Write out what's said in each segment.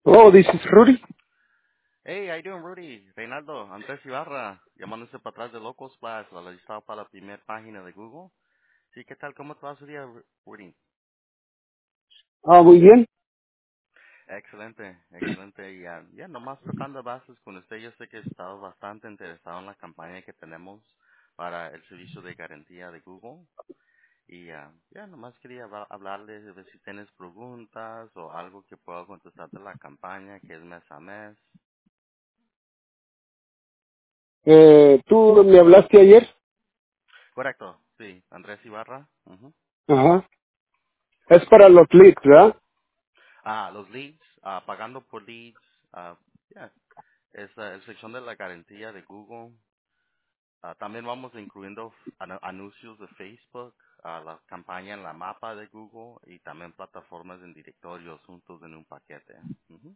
Oh, this is Rudy. Hey, how you doing, Rudy? Reinaldo, Andrés Ibarra, llamándose para atrás de Local Splash, la listado para la primera página de Google. Sí, ¿qué tal? ¿Cómo te va su día, Rudy? Ah, muy bien. Excelente, excelente. Y ya, nomás tocando bases con usted, yo sé que he estado bastante interesado en la campaña que tenemos para el servicio de garantía de Google. Y ya, nomás quería hablarle de ver si tienes preguntas o algo que pueda contestar de la campaña, que es mes a mes. ¿Tú me hablaste ayer? Correcto, sí, Andrés Ibarra. Ujú. Ajá. Es para los leads, ¿verdad? Los leads, pagando por leads, ya, es la sección de la garantía de Google. También vamos incluyendo anuncios de Facebook, la campaña en la mapa de Google y también plataformas en directorios juntos en un paquete. Ujú.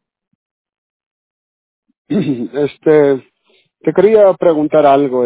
Te quería preguntar algo,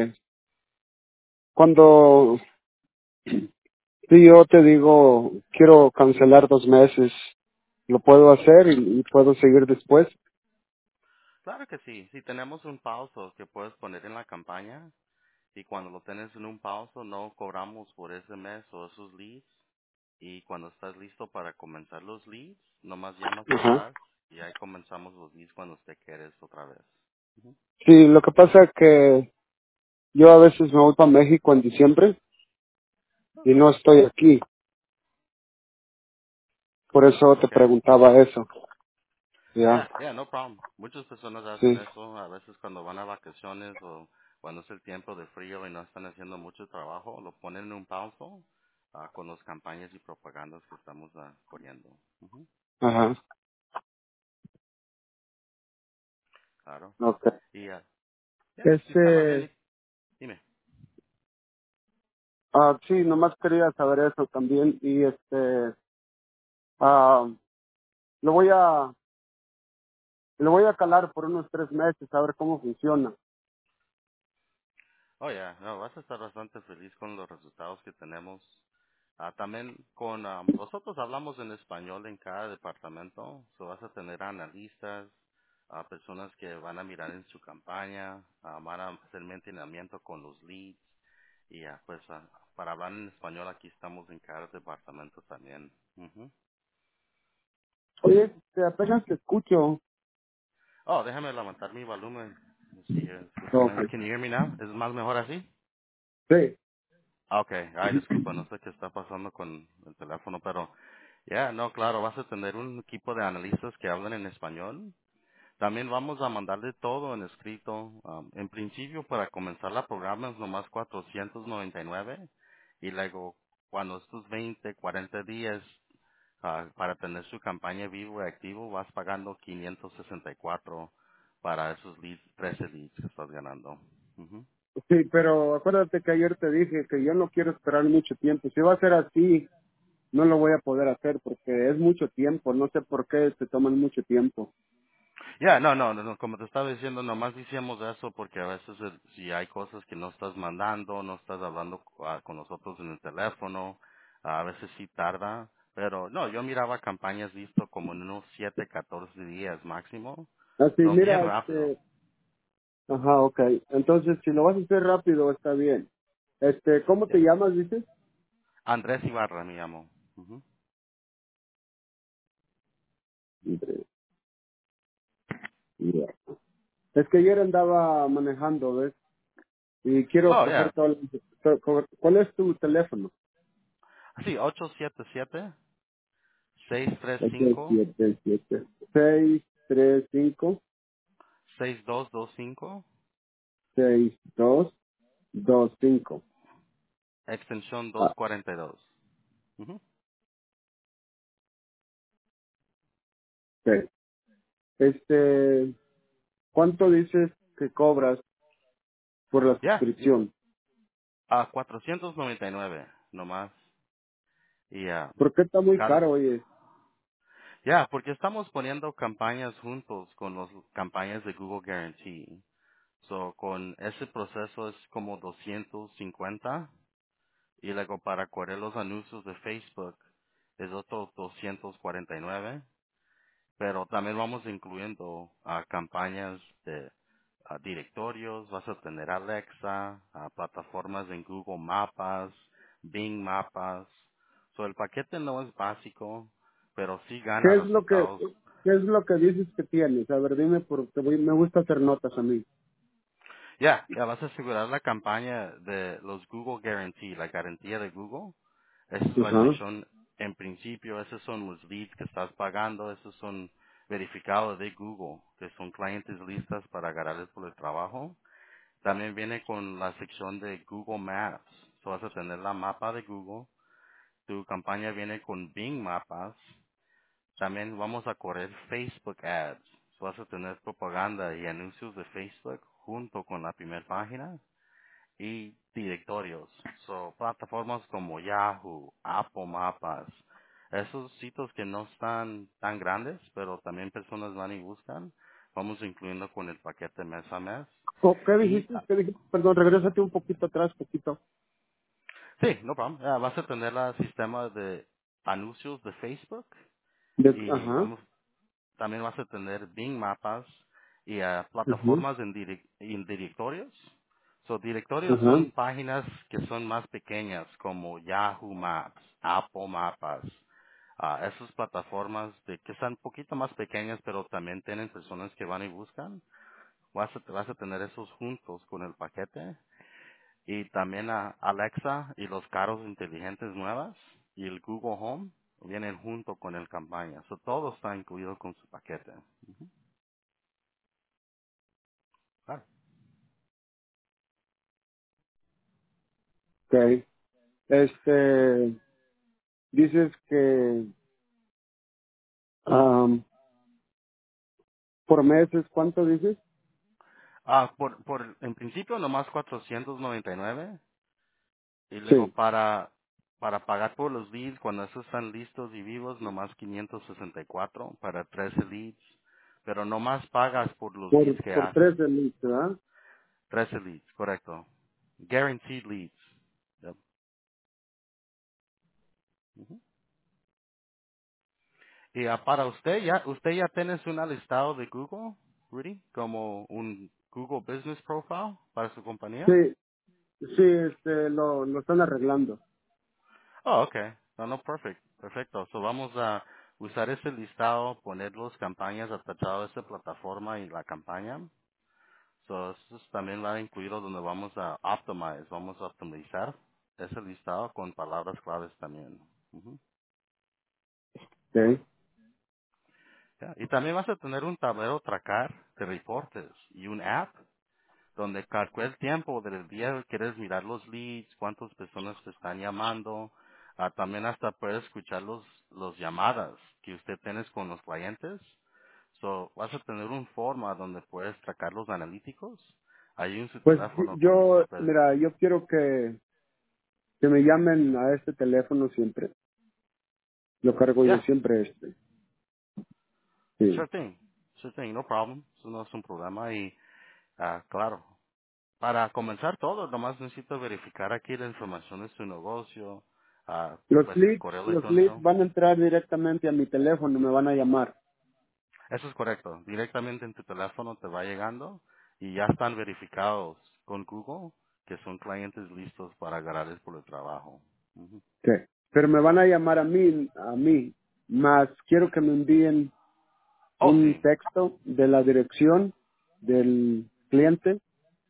cuando si yo te digo, quiero cancelar 2 meses, ¿lo puedo hacer y puedo seguir después? Claro que sí, si tenemos un pauso que puedes poner en la campaña y cuando lo tienes en un pauso no cobramos por ese mes o esos leads. Y cuando estás listo para comenzar los leads, nomás llamas para Ajá. atrás y ahí comenzamos los leads cuando usted quiere otra vez. Ujú. Sí, lo que pasa es que yo a veces me voy para México en diciembre y no estoy aquí, por eso te Okay. preguntaba eso. Ya, Yeah, no problem. Muchas personas hacen sí, eso a veces cuando van a vacaciones o cuando es el tiempo de frío y no están haciendo mucho trabajo, lo ponen en un pauso con las campañas y propagandas que estamos poniendo. Ujú. ajá, Claro. okay. Y ya, si estaba Este, bien, dime. sí, nomás quería saber eso también y ah, lo voy a, lo voy a calar por unos 3 meses a ver cómo funciona. Oh, ya, no, vas a estar bastante feliz con los resultados que tenemos. También con nosotros hablamos en español en cada departamento, so vas a tener analistas, personas que van a mirar en su campaña, van a hacer mantenimiento con los leads y pues para hablar en español aquí estamos en cada departamento también. Ujú. Oye, apenas te escucho. Oh, déjame levantar mi volumen. Sí, Okay. can you hear me now? ¿Es más mejor así? Sí. Okay, ay, disculpa, no sé qué está pasando con el teléfono, pero ya, no, claro, vas a tener un equipo de analistas que hablan en español. También vamos a mandarle todo en escrito. En principio, para comenzar la programa es nomás 499 y luego cuando estos 20, 40 días para tener su campaña vivo y activo vas pagando 564 para esos leads, 13 leads que estás ganando. Ujú. Sí, pero acuérdate que ayer te dije que yo no quiero esperar mucho tiempo. Si va a ser así, no lo voy a poder hacer porque es mucho tiempo. No sé por qué se toman mucho tiempo. Ya, no, como te estaba diciendo, nomás decíamos eso porque a veces si hay cosas que no estás mandando, no estás hablando con nosotros en el teléfono, a veces sí tarda, pero no, yo miraba campañas listo como en unos 7, 14 días máximo, Así, son bien mira, rápido. ajá, okay. Entonces, si lo vas a hacer rápido, está bien. ¿Cómo te Ya. llamas, dices? Andrés Ibarra me llamo. Ujú. Ya. Es que ayer andaba manejando, ¿ves? Y quiero Oh, coger ya. todo. ¿Cuál es tu teléfono? Sí, 877 Ocho, 635 siete, siete, 635, 6225 6225. extensión Ah, 242. Ujú. ok. ¿Cuánto dices que cobras por la Ya, suscripción? a 499 nomás. Y ¿Por qué está muy cada, caro, oye? porque estamos poniendo campañas juntos con las campañas de Google Guarantee. So, con ese proceso es como 250 y luego para correr los anuncios de Facebook es otro 249 pero también vamos incluyendo campañas de directorios, vas a tener Alexa, plataformas en Google Mapas, Bing Mapas. So, el paquete no es básico, pero sí ¿Qué gana es lo que, resultados. qué es lo que dices que tienes? A ver, dime porque me gusta hacer notas a mí. Ya, vas a asegurar la campaña de los Google Guarantee, la garantía de Google. Esa es la Ajá. sección, en principio, esos son los leads que estás pagando, esos son verificados de Google, que son clientes listas para agarrarles por el trabajo. También viene con la sección de Google Maps. So, vas a tener la mapa de Google. Tu campaña viene con Bing Mapas. También vamos a correr Facebook Ads. So, vas a tener propaganda y anuncios de Facebook junto con la primera página y directorios. So, plataformas como Yahoo, Apple Mapas. Esos sitios que no están tan grandes, pero también personas van y buscan, vamos incluyendo con el paquete mes a mes. ¿O qué Y dijiste? ¿Qué dijiste? Perdón, regrésate un poquito atrás, poquito. sí, no problem. Vas a tener el sistema de anuncios de Facebook y Ajá. también vas a tener Bing Mapas y Ajá. plataformas en directorios. So, directorios Ajá. son páginas que son más pequeñas como Yahoo Maps, Apple Mapas. Esas plataformas que están un poquito más pequeñas, pero también tienen personas que van y buscan. Vas a tener esos juntos con el paquete. Y también a Alexa y los carros inteligentes nuevas y el Google Home vienen junto con el campaña. So, todo está incluido con su paquete. Claro. Ok. Dices que por meses, ¿cuánto dices? En principio nomás 499 y luego Sí. para pagar por los leads cuando esos están listos y vivos nomás 564 para 13 leads. Pero nomás pagas por los leads que Por haces. 3 de lista, ¿verdad? 13 leads, correcto. Guaranteed leads. Yep. Ujú. Y para usted ya tienes un listado de Google, Rudy, como un Google Business Profile para su compañía. Sí, sí, lo están arreglando. Oh, okay. No, no, perfecto. So vamos a usar ese listado, poner las campañas atachadas a esa plataforma y la campaña. So eso también va incluido donde vamos a vamos a optimizar ese listado con palabras claves también. Ujú. Ok. Ya. Y también vas a tener un tablero tracar de reportes y un app donde calcula el tiempo del día que quieres mirar los leads, cuántas personas te están llamando, también hasta puedes escuchar los llamadas que usted tiene con los clientes. So, vas a tener un forma donde puedes tracar los analíticos, ahí en su Pues teléfono cuando yo, usted puede. mira, yo quiero que me llamen a este teléfono siempre. Lo cargo yo Yeah, siempre Sí. sure thing, no problem, eso no es un problema y claro, para comenzar todo, nomás necesito verificar aquí la información de su negocio, pues el correo Los leads electrónico. van a entrar directamente a mi teléfono, me van a llamar. Eso es correcto. Directamente en tu teléfono te va llegando y ya están verificados con Google que son clientes listos para agarrarles por el trabajo. Ujú. Sí. Pero me van a llamar a mí. Más quiero que me envíen Oh, un sí. texto de la dirección del cliente.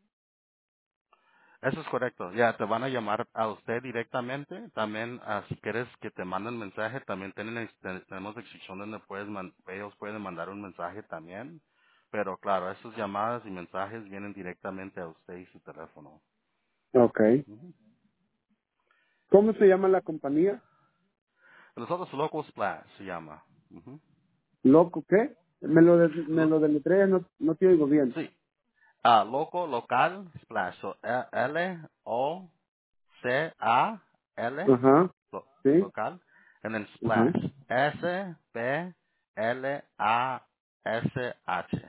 Eso es correcto. Ya te van a llamar a usted directamente. También, si quieres que te manden mensaje, también tenemos sección donde ellos pueden mandar un mensaje también. Pero claro, esas llamadas y mensajes vienen directamente a usted y su teléfono. Ok. Ujú. ¿Cómo se llama la compañía? Nosotros Local Splash se llama. Ujú. ¿Loco qué? Me lo deletreas, no te oigo bien. Sí, local, splash. So, Local, Ajá. Sí. local, and then Ajá. splash. Splash.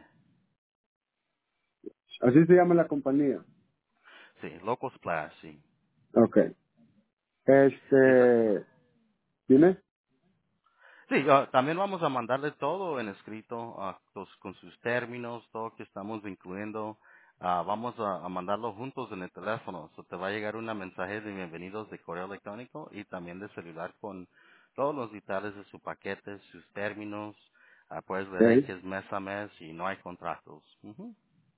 Así se llama la compañía. Sí, local splash, sí. Ok. Y Dime. Sí, también vamos a mandarle todo en escrito, con sus términos, todo que estamos incluyendo. Vamos a mandarlo juntos en el teléfono. So, te va a llegar una mensaje de bienvenidos de correo electrónico y también de celular con todos los detalles de su paquete, sus términos. Puedes ver ahí Okay, que es mes a mes y no hay contratos. Ujú,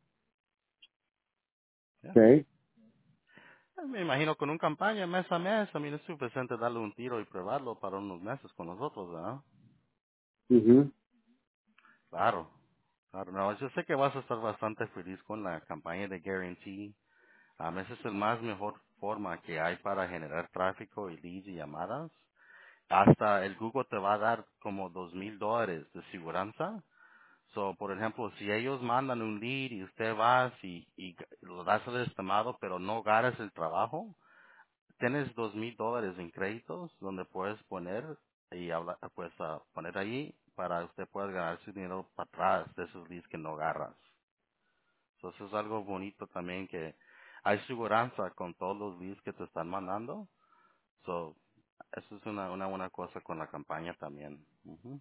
ya. okay, Me imagino con una campaña mes a mes, a mí es suficiente darle un tiro y probarlo para unos meses con nosotros, ¿verdad? mhm, Claro. Claro, no, yo sé que vas a estar bastante feliz con la campaña de Guarantee. A veces es el más mejor forma que hay para generar tráfico y leads y llamadas. Hasta el Google te va a dar como $2,000 de seguranza. So, por ejemplo, si ellos mandan un lead y usted va y lo das al estimado, pero no ganas el trabajo, tienes $2,000 en créditos donde puedes poner y pues poner ahí para usted pueda ganar su dinero para atrás de esos leads que no agarras. So, eso es algo bonito también que hay seguridad con todos los leads que te están mandando. So, eso es una buena cosa con la campaña también. Ujú.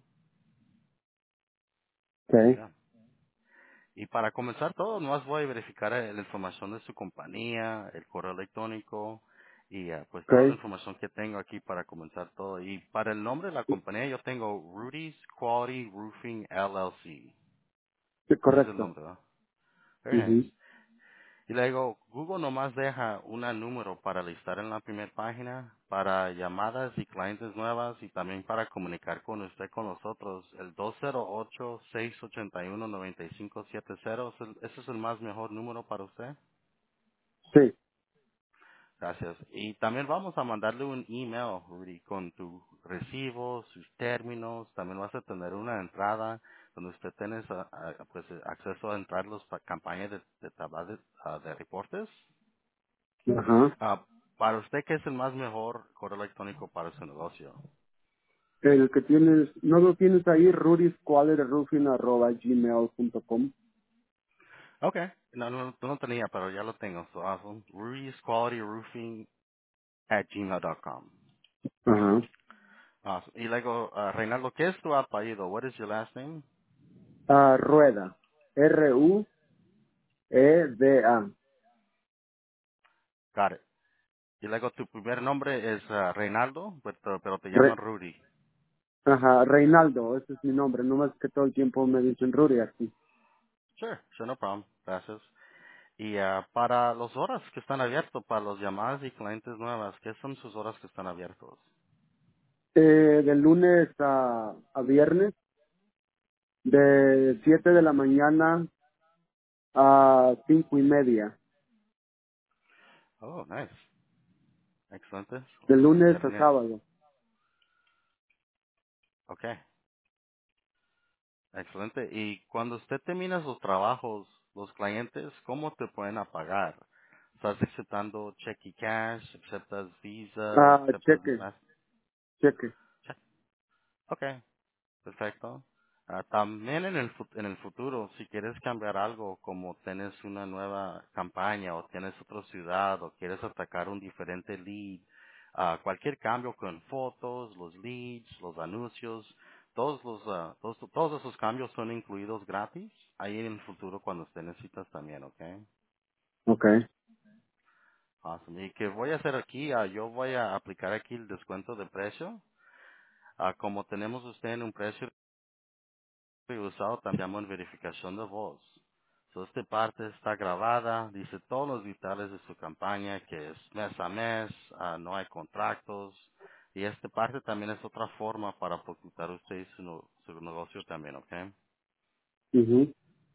okay, Ya. Y para comenzar todo, nomás voy a verificar la información de su compañía, el correo electrónico y pues toda la okay, información que tengo aquí para comenzar todo. Y para el nombre de la compañía yo tengo Rudy's Quality Roofing LLC. sí, Ese es el correcto. nombre, ¿verdad? Very nice. Mhm. Y luego, Google nomás deja un número para listar en la primera página, para llamadas y clientes nuevas y también para comunicar con usted con nosotros. El 208-681-9570, ¿ese es el más mejor número para usted? Sí, Gracias. Y también vamos a mandarle un email, Rudy, con tu recibo, sus términos. También vas a tener una entrada donde usted tiene pues, acceso a entrar las campañas de tablas de reportes. ajá. Ah, para usted, ¿qué es el más mejor correo electrónico para su negocio? El que tienes, no lo tienes ahí, rudisqualityroofing@gmail.com. Okay. No, no, no tenía, pero ya lo tengo. So awesome. Ruiz Quality Roofing at gmail.com. Ajá. Awesome. Y luego, Reinaldo, ¿qué es tu apellido? What is your last name? Rueda. Rueda. Got it. Y luego tu primer nombre es Reinaldo, pero te llaman Re- Rudy. Ajá, Reinaldo, ese es mi nombre, no más que todo el tiempo me dicen Rudy aquí. Sure, sure, no problem. Gracias. Y para las horas que están abiertos, para los llamadas y clientes nuevas, ¿qué son sus horas que están abiertos? De lunes a viernes, de 7 de la mañana a 5:30. Oh, nice. Excelente. De lunes a Definit- sábado. Okay. Excelente. Y cuando usted termina sus trabajos, los clientes, ¿cómo te pueden pagar? ¿Estás aceptando cheque y cash? ¿Aceptas Visa? ¿Aceptas Cheque, más? cheque. Check. Okay, perfecto. También en el futuro, si quieres cambiar algo, como tienes una nueva campaña o tienes otra ciudad o quieres atacar un diferente lead, cualquier cambio con fotos, los leads, los anuncios, todos esos cambios son incluidos gratis ahí en el futuro cuando usted necesitas también, ¿ok? Okay. Awesome. Y que voy a hacer aquí, yo voy a aplicar aquí el descuento de precio. Como tenemos usted en un precio usado también llamo en verificación de voz. So, esta parte está grabada, dice todos los detalles de su campaña, que es mes a mes, no hay contratos, y esta parte también es otra forma para ocultar usted y su negocio también, ¿ok? Ujú.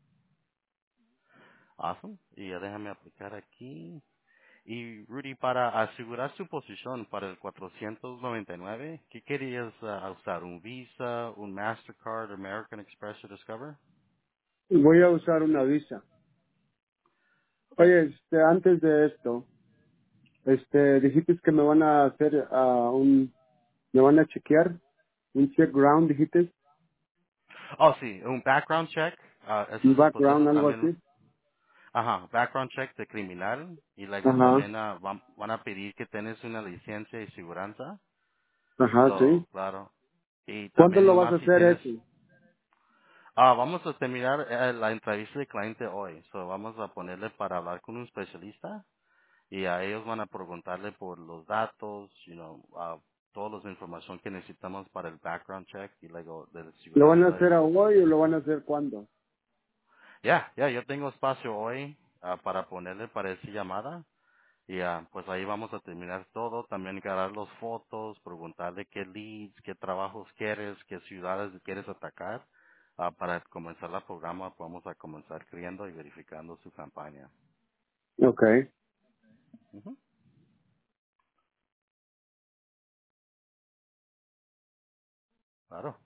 Awesome. Y ya déjame aplicar aquí. Y Rudy, para asegurar su posición para el 499, ¿qué querías usar? ¿Un Visa, un Mastercard, American Express o Discover? Voy a usar una visa. Okay. Oye, antes de esto, dijiste que me van a hacer me van a chequear, un check ground, dijiste, Oh, sí, un background check. un Pues background, eso algo también, así. ajá, background check de criminal. Y luego Ajá, también van a pedir que tienes una licencia y seguranza. ajá, sí. So, claro. Y ¿Cuándo también lo vas a nomás si hacer tienes, eso? vamos a terminar la entrevista de cliente hoy. So, vamos a ponerle para hablar con un especialista y a ellos van a preguntarle por los datos, toda la información que necesitamos para el background check y luego de ¿Lo van a seguridad. hacer a hoy o lo van a hacer cuándo? Ya, yo tengo espacio hoy para ponerle para esa llamada. Y pues ahí vamos a terminar todo, también agarrar las fotos, preguntarle qué leads, qué trabajos quieres, qué ciudades quieres atacar. Para comenzar el programa, vamos a comenzar creyendo y verificando su campaña. Okay. Ujú. Claro.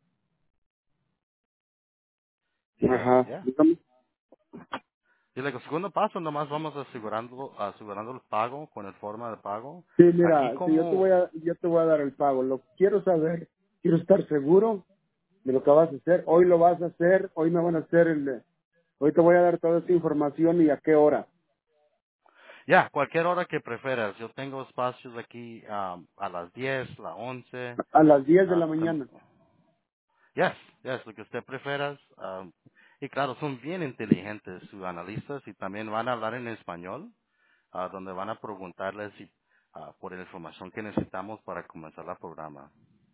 Y Ajá. ya. Dígame. Y luego, segundo paso, nomás vamos asegurando el pago con el forma de pago. Sí, Aquí mira, si como, yo te voy a dar el pago. Lo quiero saber, quiero estar seguro de lo que vas a hacer. Hoy lo vas a hacer, hoy me van a hacer hoy te voy a dar toda esa información y a qué hora. ya, cualquier hora que prefieras. Yo tengo espacios aquí a las 10, las 11. A las 10 de la ah, tam- mañana. Yes, lo que usted prefieras. Y claro, son bien inteligentes sus analistas y también van a hablar en español, donde van a preguntarles por la información que necesitamos para comenzar el programa.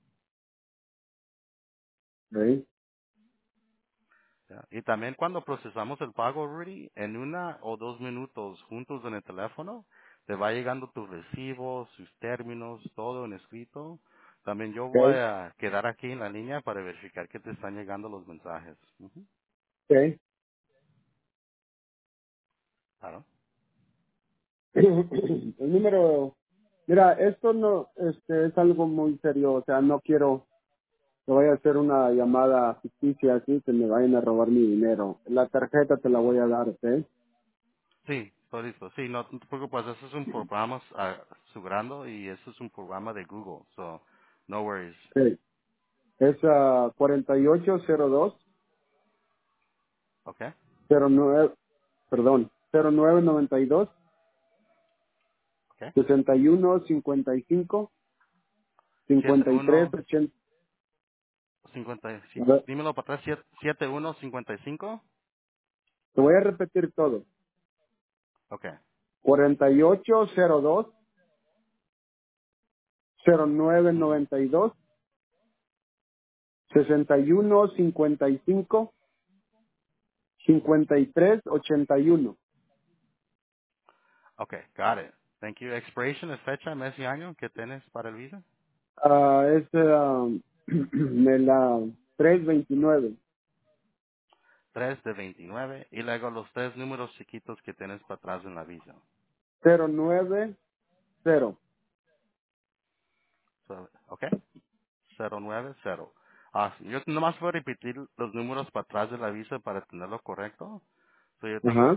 Sí. ¿Ya? Y también cuando procesamos el pago, Rudy, en 1 o 2 minutos juntos en el teléfono, te va llegando tus recibos, sus términos, todo en escrito. También yo voy Okay. a quedar aquí en la línea para verificar que te están llegando los mensajes. Ujú. Okay. Claro. El número, mira, esto no, es algo muy serio. O sea, no quiero que vaya a hacer una llamada ficticia así que me vayan a robar mi dinero. La tarjeta te la voy a dar, ¿ok? Sí, estoy listo. Sí, no te preocupes, eso es un programa asegurando y eso es un programa de Google, so no worries. Sí. Es 4802 Okay? 09, perdón, 0992 Okay. 61 55 53 71 80. 50, A sí, ver, dímelo para atrás, 7155. te voy a repetir todo. Okay. 4802 Ujú. 0992 61 55 53 81. Okay, got it. Thank you. Expiration es fecha, mes y año que tienes para el visa. Es de la 329 3 de 29 y luego los tres números chiquitos que tienes para atrás en la visa. 090. So, okay. 090. Yo nomás voy a repetir los números para atrás de la visa para tenerlo correcto. So, yo tengo Ajá.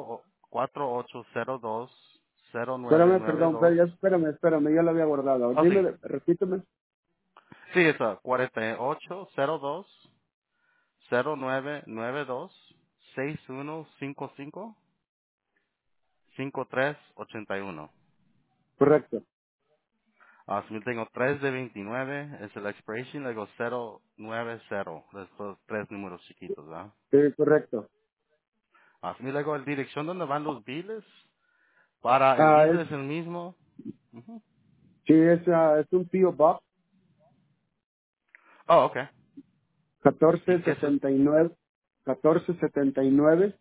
48020992. Espérame, perdón, espérame, ya lo había guardado. Oh, sí. Dime, repíteme. Sí, eso. 4802099261555381. Correcto. Si tengo 3 de 29, es el expiration, luego 090, estos tres números chiquitos, ¿verdad? Sí, correcto. Luego la dirección donde van los biles, para el Es, visa es el mismo. Ujú. sí, es un P.O. Box Oh, okay. ¿Y qué es? 1479, 1479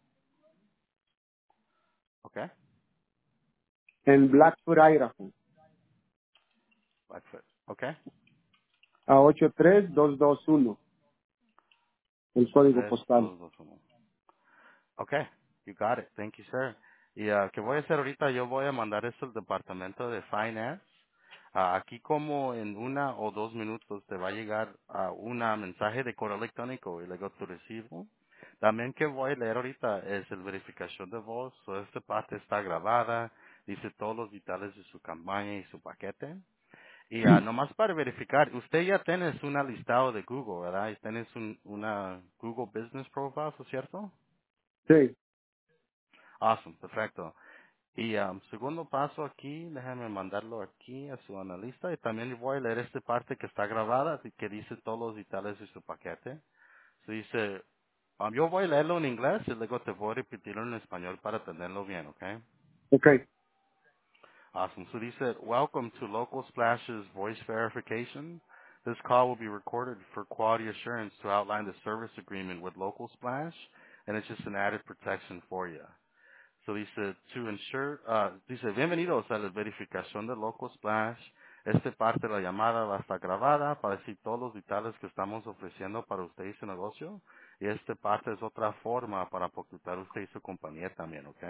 Okay. en Blackfoot, Idaho, Blackfoot. Okay. a 83221, el código postal. 83221. Okay, you got it. Thank you, sir. Y ¿qué voy a hacer ahorita? Yo voy a mandar esto al departamento de finance. Aquí como en 1 o 2 minutos te va a llegar un mensaje de correo electrónico y luego tu recibo. También que voy a leer ahorita es el verificación de voz. So, esta parte está grabada, dice todos los detalles de su campaña y su paquete. Y nomás para verificar, usted ya tienes un listado de Google, ¿verdad? Y tienes una Google Business Profile, ¿cierto? Sí. Awesome, perfecto. Y segundo paso aquí, déjame mandarlo aquí a su analista y también voy a leer esta parte que está grabada y que dice todos los detalles de su paquete. Se dice, yo voy a leerlo en inglés y luego te voy a repetirlo en español para tenerlo bien, ¿ok? Ok. Awesome. So dice, welcome to Local Splash's voice verification. This call will be recorded for quality assurance to outline the service agreement with Local Splash, and it's just an added protection for you. So dice, to ensure, dice, bienvenidos a la verificación de Local Splash. Esta parte de la llamada va a estar grabada para decir todos los detalles que estamos ofreciendo para usted y su negocio. Y esta parte es otra forma para ocultar usted y su compañía también, ¿ok?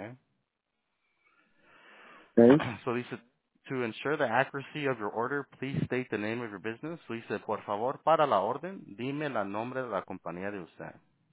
Ok. So dice, to ensure the accuracy of your order, please state the name of your business. So dice, por favor, para la orden, dime el nombre de la compañía de usted.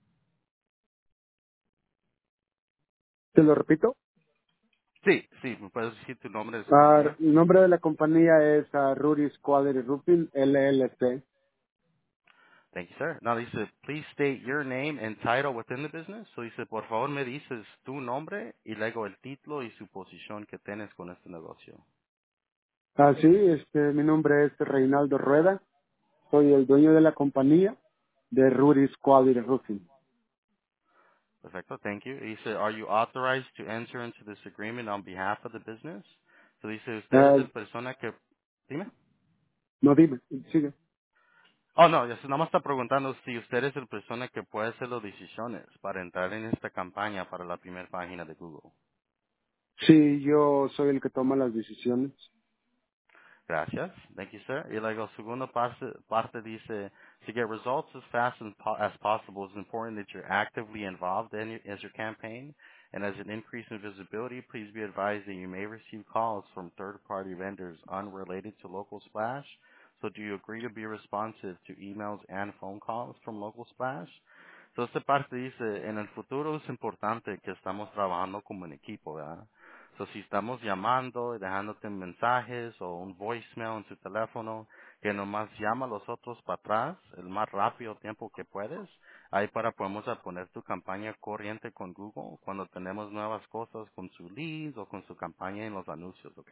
¿Te lo repito? Sí, sí, me puedes decir tu nombre de su compañía. El nombre de la compañía es Rudy's Quality Roofing, LLC. Thank you, sir. Now dice, please state your name and title within the business. So dice, por favor me dices tu nombre y luego el título y su posición que tienes con este negocio. Sí, mi nombre es Reinaldo Rueda. Soy el dueño de la compañía de Rudy's Quality Roofing. Perfecto, thank you. Y dice, are you authorized to enter into this agreement on behalf of the business? So dice, usted es el persona que, dime. No, dime, sigue. Oh, no, ya se nada más está preguntando si usted es la persona que puede hacer las decisiones para entrar en esta campaña para la primera página de Google. Sí, yo soy el que toma las decisiones. Gracias. Thank you, sir. Y luego, segundo parte dice, to get results as fast as possible, it's important that you're actively involved as your campaign. And as an increase in visibility, please be advised that you may receive calls from third-party vendors unrelated to Local Splash. So do you agree to be responsive to emails and phone calls from Local Splash? So esta parte dice, en el futuro es importante que estamos trabajando como un equipo, ¿verdad? So, si estamos llamando y dejándote mensajes o un voicemail en su teléfono, que nomás llama a los otros para atrás el más rápido tiempo que puedes, ahí para podemos a poner tu campaña corriente con Google cuando tenemos nuevas cosas con su leads o con su campaña en los anuncios, ¿ok?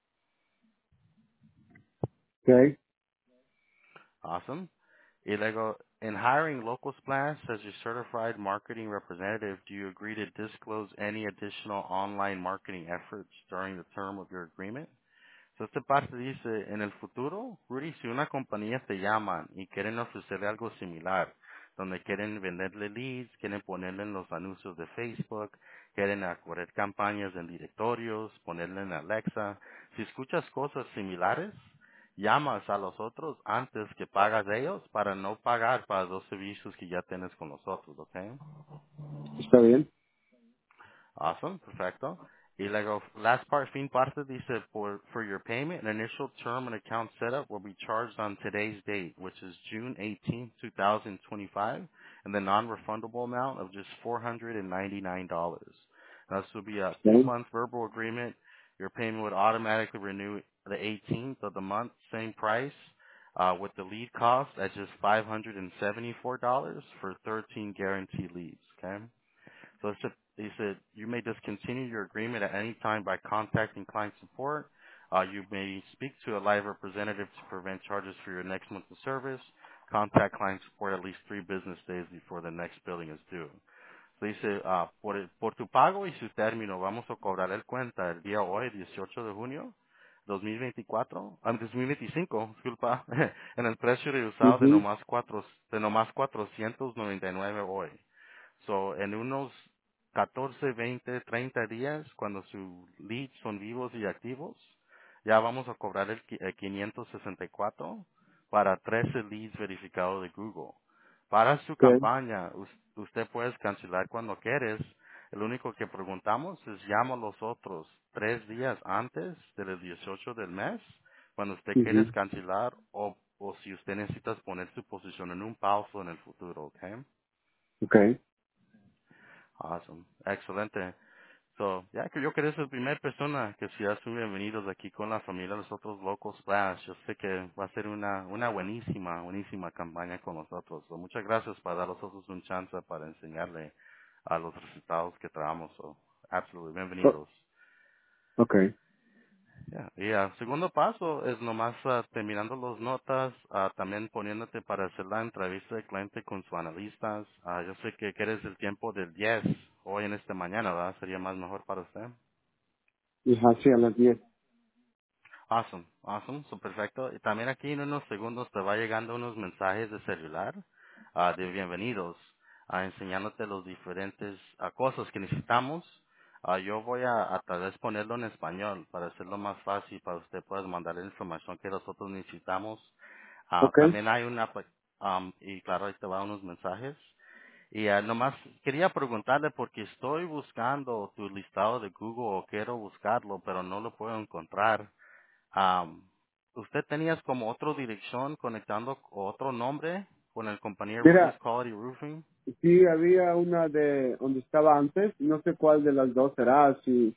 Okay. Awesome. Y luego, in hiring Local Splash as your certified marketing representative, do you agree to disclose any additional online marketing efforts during the term of your agreement? So, esta parte dice, en el futuro, Rudy, si una compañía te llaman y quieren ofrecerle algo similar, donde quieren venderle leads, quieren ponerle en los anuncios de Facebook, quieren correr campañas en directorios, ponerle en Alexa, si escuchas cosas similares, llamas a los otros antes que pagas de ellos para no pagar para los servicios que ya tienes con los otros, ¿ok? ¿Está bien? Awesome, perfecto. Y luego, last part, fin parte dice, for your payment, an initial term and account setup will be charged on today's date, which is June 18th, 2025, and the non-refundable amount of just $499. Now, this will be a Okay. 2-month verbal agreement. Your payment would automatically renew the 18th of the month, same price, with the lead cost at just $574 for 13 guaranteed leads, okay? So they said you may discontinue your agreement at any time by contacting client support. You may speak to a live representative to prevent charges for your next month of service. Contact client support at least 3 business days before the next billing is due. So dice, por tu pago y su término, vamos a cobrar el cuenta el día hoy, 18 de junio 2024, 2025, disculpa, en el precio reducido Ujú. de nomás 499 hoy. So, en unos 14, 20, 30 días, cuando sus leads son vivos y activos, ya vamos a cobrar el 564 para 13 leads verificados de Google. Para su Okay. campaña, usted puede cancelar cuando quieres. El único que preguntamos es llama a los otros 3 días antes del 18 del mes, cuando usted quiere Ujú. cancelar o si usted necesita poner su posición en un pausa en el futuro, ¿ok? Okay. Awesome. Excelente. So, ya que yo quería ser la primera persona que sea son bienvenidos aquí con la familia de los otros locos Splash. Yo sé que va a ser una buenísima campaña con nosotros. So, muchas gracias para dar a nosotros un chance para enseñarle a los resultados que traemos. So, absolutely, O- bienvenidos. Okay. Ya, y segundo paso es nomás terminando las notas, también poniéndote para hacer la entrevista de cliente con su analistas. Yo sé que quieres el tiempo del 10 hoy en esta mañana, ¿verdad? Sería más mejor para usted. Y así a las 10. Awesome, awesome, so perfecto. Y también aquí en unos segundos te va llegando unos mensajes de celular de bienvenidos, enseñándote los diferentes cosas que necesitamos. Yo voy a tal vez ponerlo en español para hacerlo más fácil para usted pueda mandar la información que nosotros necesitamos. Okay. También hay una, y claro, ahí te van unos mensajes. Y nomás quería preguntarle porque estoy buscando tu listado de Google o quiero buscarlo, pero no lo puedo encontrar. Am, ¿Usted tenías como otra dirección conectando otro nombre con el compañía Rudy's Mira, Quality Roofing? sí había una de donde estaba antes, no sé cuál de las dos será, si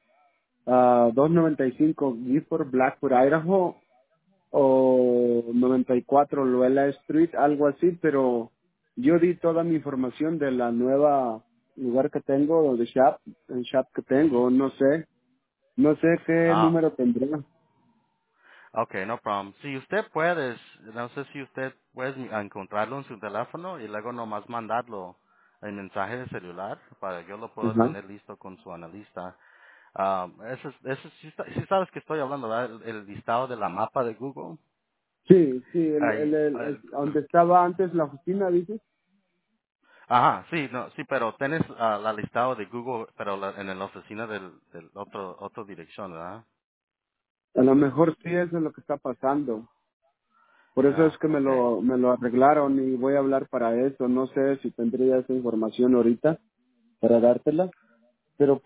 295 Gifford, Blackwood, Idaho, o 94 Luella Street, algo así, pero yo di toda mi información de la nueva lugar que tengo, de shop, el shop que Ujú. tengo, no sé qué Ah, número tendrá. okay, no problem. Si usted puede, no sé si usted puede encontrarlo en su teléfono y luego nomás mandarlo en mensaje de celular para yo lo puedo Ajá. tener listo con su analista. Eso sí, sí sabes que estoy hablando, ¿verdad? El listado de la mapa de Google. Sí, sí, Ahí, donde estaba antes la oficina, dices. ajá, sí, no, sí, pero tienes la listado de Google, pero en la oficina del otro dirección, ¿verdad? A lo mejor sí eso es lo que está pasando. Por eso es Ya, que okay. me lo arreglaron y voy a hablar para eso. No sé si tendría esa información ahorita para dártela, pero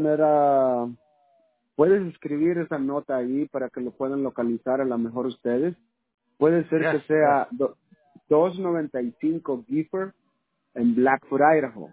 puedes escribir esa nota ahí para que lo puedan localizar a lo mejor ustedes. Puede ser Yes, que yes. sea 295 Gifford en Blackfoot, Idaho.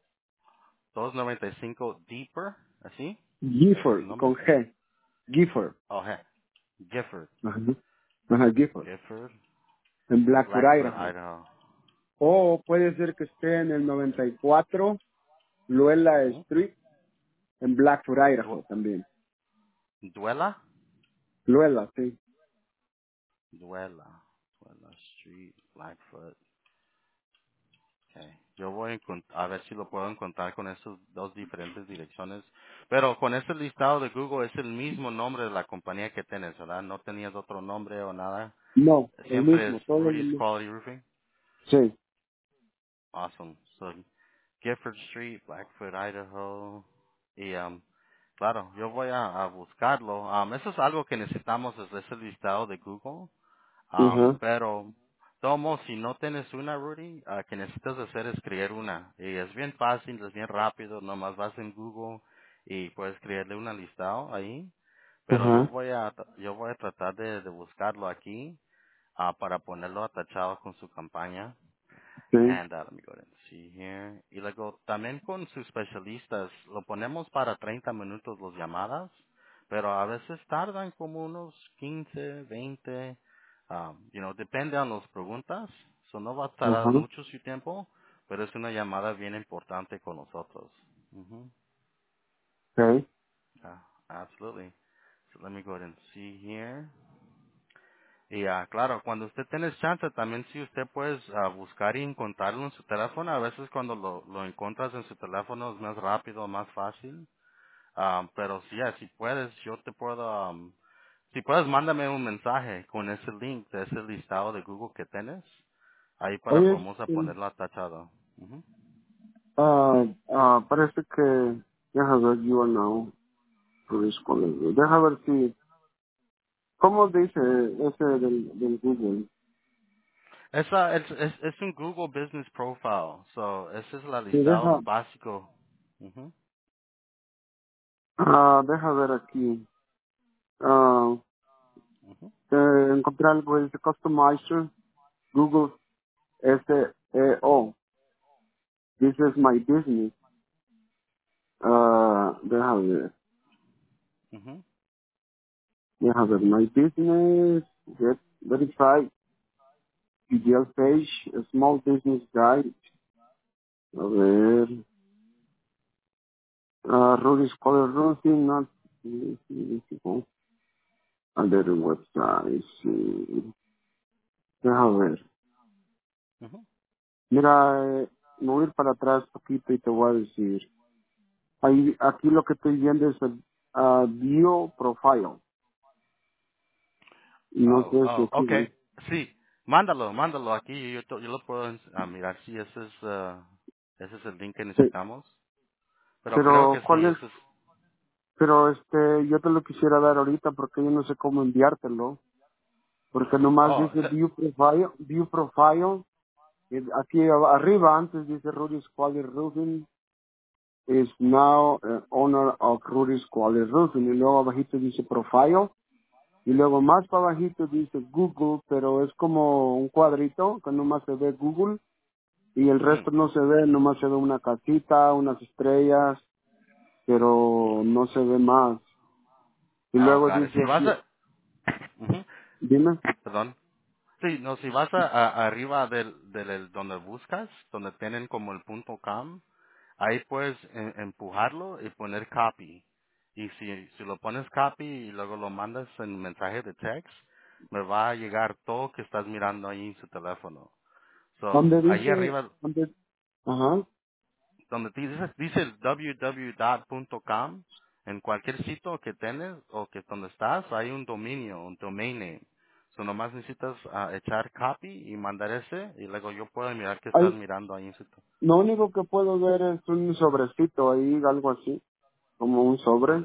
295 Deeper, ¿así? ¿El Gifford, nombre? con G. Gifford. Oh, Gifford. Ajá. Ajá, Gifford. Gifford, En Blackfoot, Blackfoot, Idaho. Idaho. O puede ser que esté en el 94 Luella Ujú. Street en Blackfoot, Idaho Du- también. Duela? Luella, sí. Duela. Duela Street, Blackfoot. Okay. Yo voy a ver si lo puedo encontrar con esas dos diferentes direcciones. Pero con este listado de Google es el mismo nombre de la compañía que tienes, ¿verdad? No tenías otro nombre o nada. No, el Siempre mismo, es todo el Rudy's mismo. Quality Roofing. Sí. Awesome. So, Gifford Street, Blackfoot, Idaho. Y, claro, yo voy a buscarlo. Eso es algo que necesitamos, es ese listado de Google. Ajá. Pero, tomo, si no tienes una, Rudy, que necesitas hacer es crear una. Y es bien fácil, es bien rápido, nomás vas en Google y puedes crearle una listado ahí. Pero Ajá. yo voy a tratar de buscarlo aquí, para ponerlo atachado con su campaña. Sí. And let me go ahead and see here. Y luego también con sus especialistas, lo ponemos para 30 minutos las llamadas, pero a veces tardan como unos 15, 20, depende de las preguntas. So no va a tardar Ajá. mucho su tiempo, pero es una llamada bien importante con nosotros. Ujú. Okay. Yeah, absolutely. So let me go ahead and see here. Y claro, cuando usted tiene chance, también si usted puede buscar y encontrarlo en su teléfono, a veces cuando lo encuentras en su teléfono es más rápido, más fácil. Pero sí, si puedes, yo te puedo, si puedes, mándame un mensaje con ese link de ese listado de Google que tienes, ahí para Oye, podemos a sí. ponerlo atachado. Ujú. Parece que, deja ver, you are now, Rudy's College. Deja ver si, ¿cómo dice ese del Google? Es un Google Business Profile, so ese es el Sí, listado básico. Ujú, deja ver aquí. ujú, Encontré algo, dice Customizer, Google SEO. This is my business. ujú, Deja ver, my business, get verified, ideal page, a small business guide. A ver, Rudy's Color Roofing, no. Sí, sí, sí, sí. Under the website, sí. Deja ver. Ujú. Mira, me voy a ir para atrás poquito y te voy a decir. Ahí, aquí lo que estoy viendo es el View Profile. No Oh, sé si oh, aquí, okay. Sí, mándalo aquí y yo lo puedo mirar si ese es el link que sí. necesitamos. Pero creo Pero, que sí, ¿cuál es? ese es. Pero, yo te lo quisiera dar ahorita porque yo no sé cómo enviártelo. Porque nomás Oh, dice View Profile. Y aquí arriba antes dice Rudy's Quality Roofing is now owner of Rudy's Quality Roofing. Y luego abajito dice Profile. Y luego más para abajito dice Google, pero es como un cuadrito que nomás se ve Google y el ujú. resto no se ve, nomás se ve una casita, unas estrellas, pero no se ve más. Y Oh, luego got it. dice Si vas aquí, a, ujú, dime, perdón. Sí, no, si vas arriba donde buscas, donde tienen como el punto .com, ahí puedes empujarlo y poner copy. Y si lo pones copy y luego lo mandas en mensaje de text, me va a llegar todo que estás mirando ahí en su teléfono. So, ¿dónde ahí dice, arriba, dónde, ajá, donde dice el www.com, en cualquier sitio que tienes o que donde estás, hay un dominio, un domain name. So, nomás necesitas echar copy y mandar ese, y luego yo puedo mirar que estás hay, mirando ahí en su lo único que puedo ver es un sobrecito ahí, algo así, como un sobre. sobre.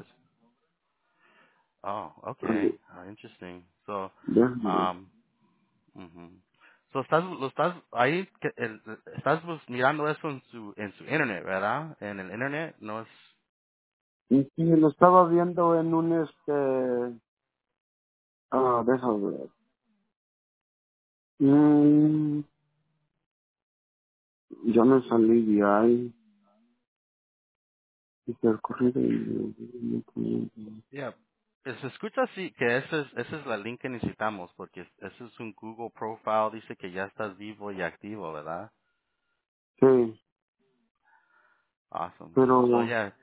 Oh, okay. Ay, Interesting. So, déjame ver. um, ujú. So, lo estás ahí, estás mirando eso en su internet, ¿verdad? En el internet no es. Y sí, lo estaba viendo en un déjame ver. Mm, yo me salí de ahí. Y el corrido Yeah. Se escucha así que ese es la link que necesitamos porque ese es un Google profile, dice que ya estás vivo y activo, ¿verdad? sí, Awesome. So pero yeah,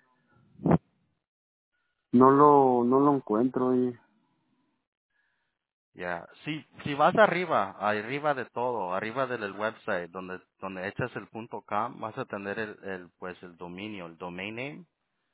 no lo encuentro y yeah. Si vas arriba de todo, arriba del website donde echas el punto .com, vas a tener pues el dominio, el domain name,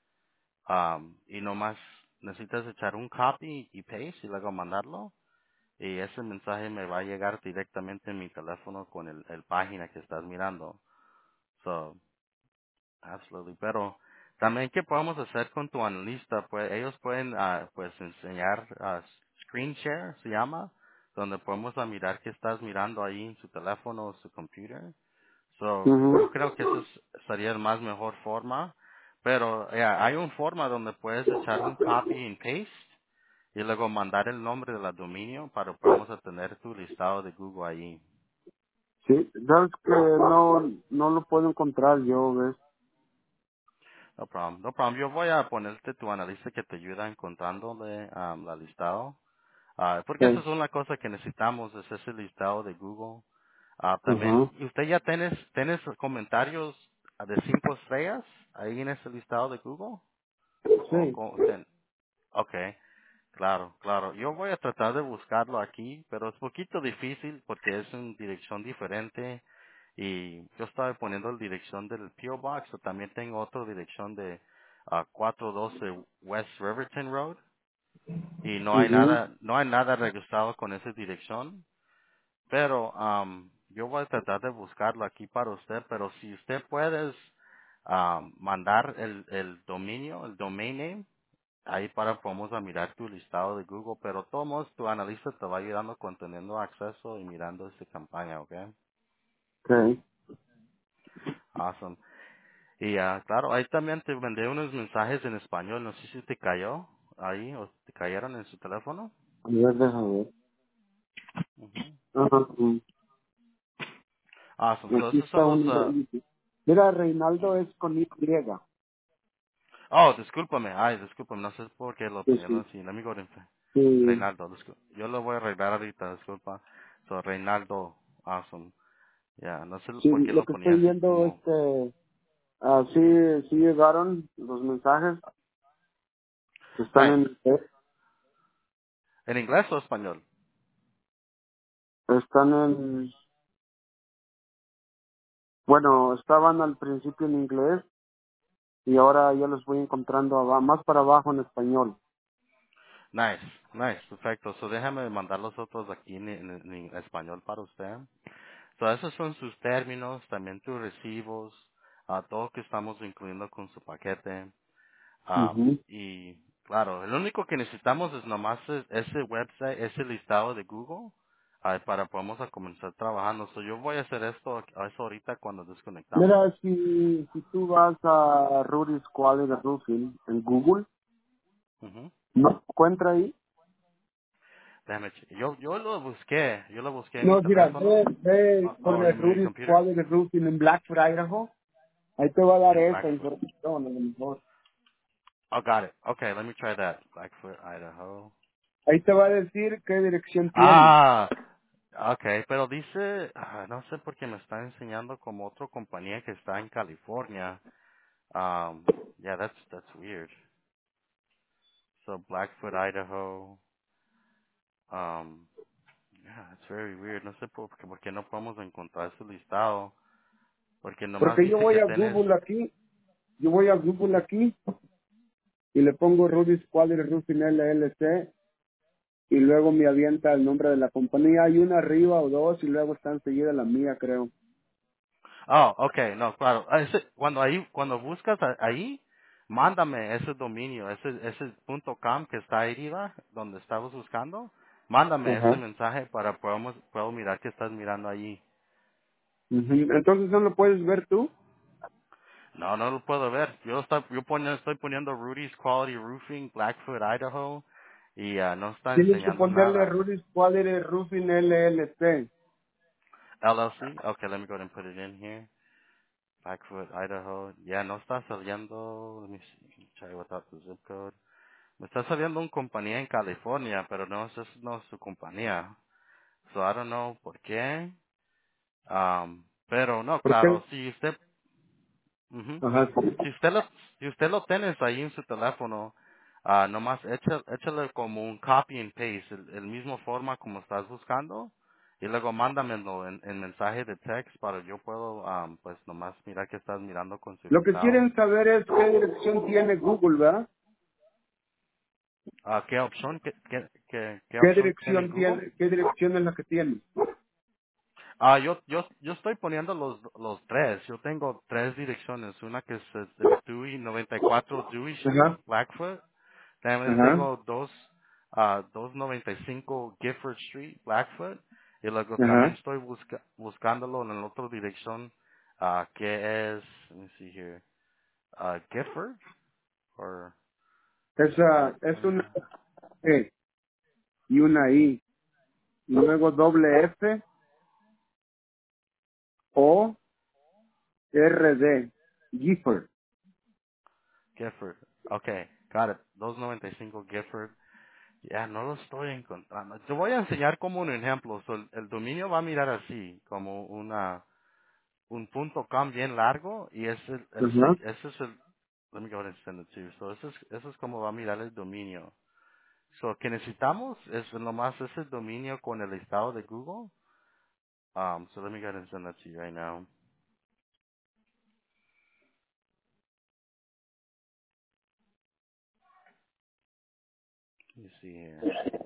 y nomás necesitas echar un copy y paste y luego mandarlo. Y ese mensaje me va a llegar directamente en mi teléfono con el página que estás mirando. So, absolutely. Pero también, ¿qué podemos hacer con tu analista? Pues ellos pueden pues enseñar screen share, se llama, donde podemos mirar qué estás mirando ahí en su teléfono o su computer. So, ujú, yo creo que sería la más mejor forma. Pero hay una forma donde puedes echar un copy and paste y luego mandar el nombre de la dominio para podamos tener tu listado de Google ahí. sí, sabes que no lo puedo encontrar yo, ves. No problem, no problem. Yo voy a ponerte tu analista que te ayuda encontrándole la listado. Porque eso Sí, es una cosa que necesitamos, es ese listado de Google. También, ajá, ¿y usted ya tienes comentarios de 5 estrellas ahí en ese listado de Google? ¿O sí, okay, claro, claro. Yo voy a tratar de buscarlo aquí, pero es poquito difícil porque es una dirección diferente. Y yo estaba poniendo la dirección del P.O. Box, o también tengo otra dirección de 412 West Riverton Road. Y ujú, no hay nada registrado con esa dirección. Pero yo voy a tratar de buscarlo aquí para usted, pero si usted puede mandar el dominio, el domain name, ahí para podemos mirar tu listado de Google, pero todos modos tu analista te va ayudando con teniendo acceso y mirando esta campaña, ¿ok? sí. Awesome. Y claro, ahí también te mandé unos mensajes en español, no sé si te cayó ahí o te cayeron en su teléfono. A ver, déjame ver. Ujú. Ajá, Awesome. So aquí esos está son los, un, mira, Reinaldo es con Y. oh, discúlpame, ay, discúlpame, no sé por qué lo Sí, pusieron sí, así, let me go to sí, Reinaldo, yo lo voy a arreglar ahorita, disculpa. So Reinaldo, awesome. Ya, no sé sí, por qué lo lo que ponía estoy así viendo, como, sí, sí llegaron los mensajes. Están Nice. en, ¿En inglés o español? están en, bueno, estaban al principio en inglés y ahora ya los voy encontrando más para abajo en español. Nice, nice, perfecto. So déjame mandar los otros aquí en español para usted. So esos son sus términos, también tus recibos, todo que estamos incluyendo con su paquete. Ujú. Y claro, lo único que necesitamos es nomás ese website, ese listado de Google, para podamos a comenzar trabajando. So yo voy a hacer eso ahorita cuando desconectamos. Mira, si tú vas a Rudy's Quality Roofing en Google, Ujú. ¿no encuentra ahí? yo lo busqué en mi No, mira, teléfono, ve o por en mi Rudy's computer, Quality Roofing en Blackfoot, Idaho. Ahí te va a dar en esa Blackfoot. información, a lo mejor. Oh, got it. Okay, let me try that. Blackfoot, Idaho. Ahí te va a decir qué dirección tiene. Ah, okay, pero dice, no sé por qué me está enseñando como otra compañía que está en California. Yeah, that's weird. So Blackfoot, Idaho. Yeah, it's very weird. No sé por qué no podemos encontrar ese listado, porque nomás Porque yo dice voy que a tenés. Google aquí, yo voy a Google aquí y le pongo Rudy's Quality Roofing LLC y luego me avienta el nombre de la compañía. Hay una arriba o dos y luego está enseguida la mía, creo. Oh, okay, no, claro. Cuando buscas ahí, mándame ese dominio, ese punto .com que está ahí arriba, donde estabas buscando. Mándame ese Ajá. mensaje para puedo mirar que estás mirando allí. Ujú. Entonces, ¿no lo puedes ver tú? No, no lo puedo ver. Estoy poniendo Rudy's Quality Roofing, Blackfoot, Idaho, y no está Tienes que enseñando ponerle nada. Rudy's Quality Roofing LLC. LLC? Okay, let me go ahead and put it in here. Blackfoot, Idaho. Yeah, no está saliendo. Let me see. Try without the zip code. Me está saliendo una compañía en California, pero no es su compañía. So I don't know por qué. Pero no, ¿Por claro, qué? si usted, ujú. Ajá. si usted lo, si usted lo tienes ahí en su teléfono, nomás échale como un copy and paste, el mismo forma como estás buscando, y luego mándamelo en mensaje de text para yo puedo, pues nomás mirar que estás mirando con su Lo que listado. quieren saber es qué dirección tiene Google, ¿verdad? ¿Qué ¿Qué opción tiene dirección Google? tiene? ¿Qué dirección es la que tiene? Yo estoy poniendo los tres. Yo tengo tres direcciones. Una que es el Dewey 94 Dewey Street, Ajá. Blackfoot. También Ajá. tengo 295 Gifford Street, Blackfoot. Y luego también Ajá. estoy buscándolo en la otra dirección, que es, let me see here, Gifford, or, Esa es una California. E y una I. Y luego doble F O R D. Gifford. Gifford. Okay, got it. 295 Gifford. Ya, no lo estoy encontrando. Te voy a enseñar como un ejemplo. So, el dominio va a mirar así, como un punto .com bien largo, y Ajá. ese es el, let me go ahead and send it to you. So, eso es como va a mirar el dominio. So, que necesitamos es nomás ese dominio con el listado de Google. So let me go ahead and send that to you right now. Let me see here.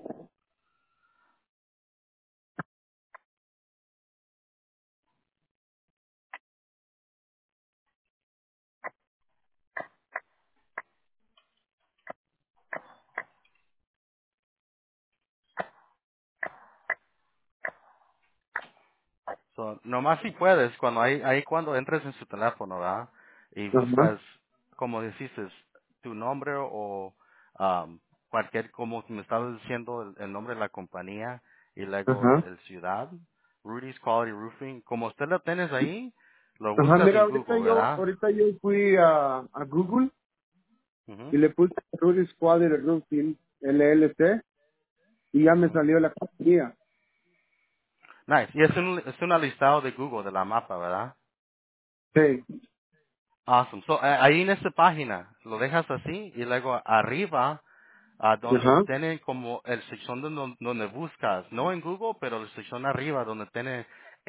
So, nomás si puedes, ahí cuando entres en su teléfono, ¿verdad? Y Ajá. buscas, como dijiste, tu nombre o cualquier, como me estabas diciendo, el nombre de la compañía y luego Ajá. el ciudad, Rudy's Quality Roofing, como usted lo tienes ahí, lo Ajá. buscas Mira, en Google, ¿verdad? ahorita yo fui a Google Ujú, y le puse Rudy's Quality Roofing LLC y ya me ujú. salió la compañía. Nice. Y es un listado de Google, de la mapa, ¿verdad? Sí. Awesome. So, ahí en esta página, lo dejas así y luego arriba donde Ajá. tiene como el sección donde buscas, no en Google, pero la sección arriba donde tiene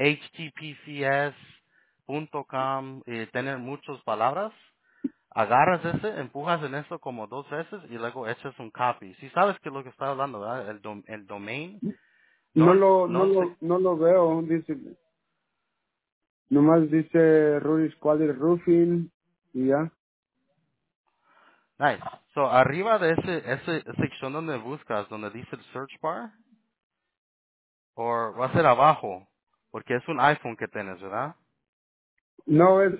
https.com y tiene muchas palabras. Agarras ese, empujas en eso como 2 veces y luego echas un copy. Si sabes que es lo que está hablando, ¿verdad? El domain, no No lo veo, dice, nomás dice Rudy's Quality Roofing y ya. nice. So, arriba de ese sección donde buscas, donde dice el search bar, o va a ser abajo, porque es un iPhone que tienes, ¿verdad? No, es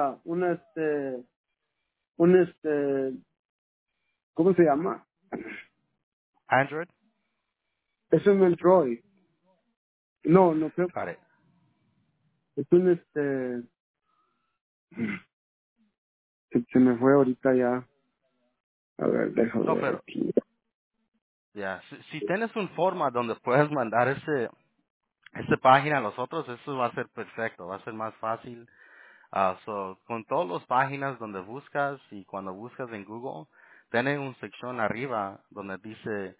un ¿cómo se llama? Android. Es un Android. No, no creo, Got it. es un se me fue ahorita ya. A ver, déjame No, ver pero, aquí. ya, si tienes un forma donde puedes mandar esa página a los otros, eso va a ser perfecto, va a ser más fácil. Con todas las páginas donde buscas y cuando buscas en Google, tiene una sección arriba donde dice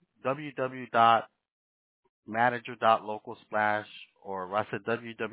www.manager.local slash o va a ser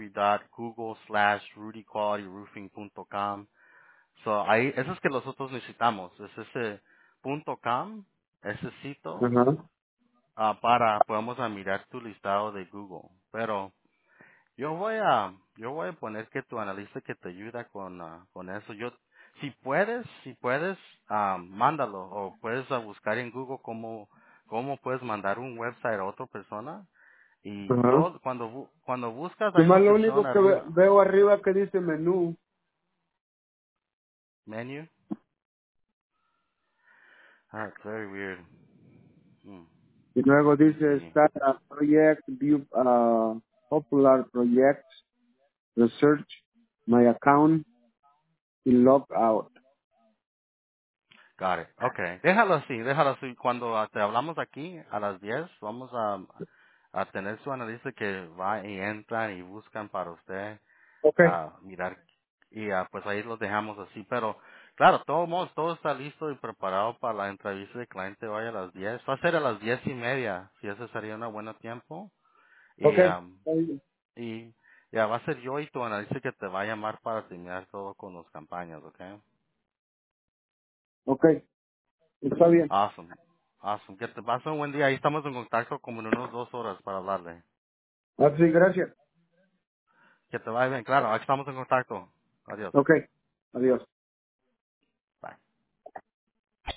www.google/rudyqualityroofing.com. So, ahí, eso es que nosotros necesitamos, es ese .com, ese sitio, Ajá. para, podemos mirar tu listado de Google. Pero, yo voy a poner que tu analista que te ayuda con eso. Si puedes, mándalo o puedes buscar en Google cómo puedes mandar un website a otra persona. Y Ajá. cuando buscas hay Nomás una lo sección único que arriba, veo arriba que dice menú. menu. It's very weird. Hmm, Y luego let me dice see. Start a Project, View Popular Projects, Research, My Account y Log Out. Got it. Okay. Déjalo así, déjalo así. Cuando te hablamos aquí a las 10, vamos a tener su analista que va y entran y buscan para usted Ok, a mirar y pues ahí los dejamos así. Pero claro, todo está listo y preparado para la entrevista de cliente hoy a las 10. Va a ser a las 10:30, si ese sería un buen tiempo. ok, Y, está bien. y ya va a ser yo y tu analista que te va a llamar para terminar todo con las campañas, ¿ok? Ok, está bien. Awesome. Awesome. Que te pase un buen día. Ahí estamos en contacto como en unos 2 horas para hablarle. Así, gracias. Que te vaya bien. Claro, aquí estamos en contacto. Adiós. Ok, adiós.